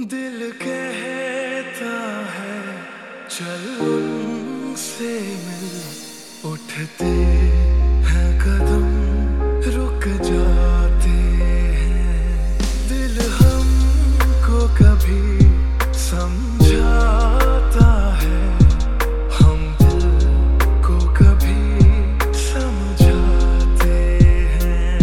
दिल कहता है चल उनसे मिल, उठते हैं कदम रुक जाते हैं। दिल हमको कभी समझाता है, हम दिल को कभी समझाते हैं।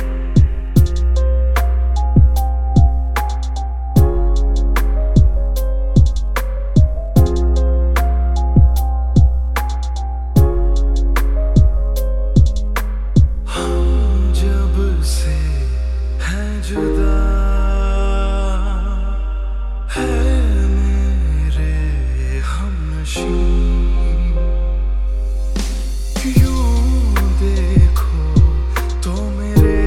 हम जब से हैं जुदा है मेरे हमनशीं, यूं देखो तो मेरे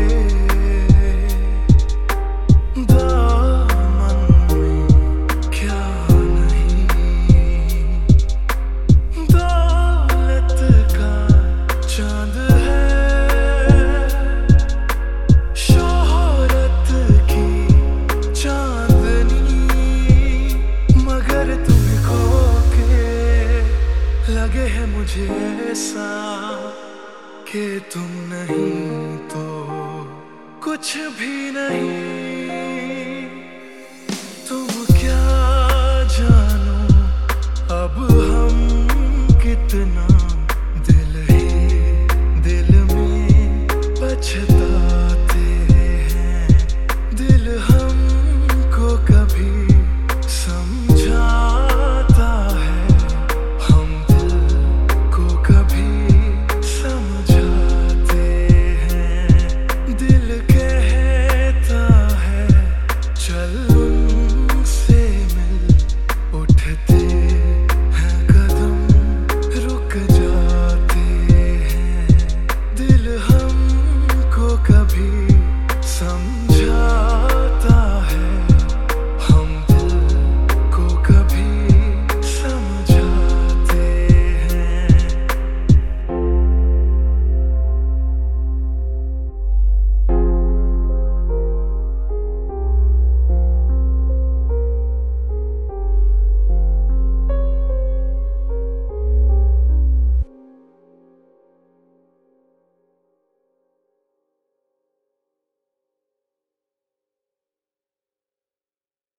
दामन में क्या नहीं। दौलत का चांद है, शोहरत की चांदनी, मगर तुम्हें खो के लगे है मुझे ऐसा कि तुम नहीं तो कुछ भी नहीं। तुम क्या जानो अब हम कितना दिल ही दिल में पछताते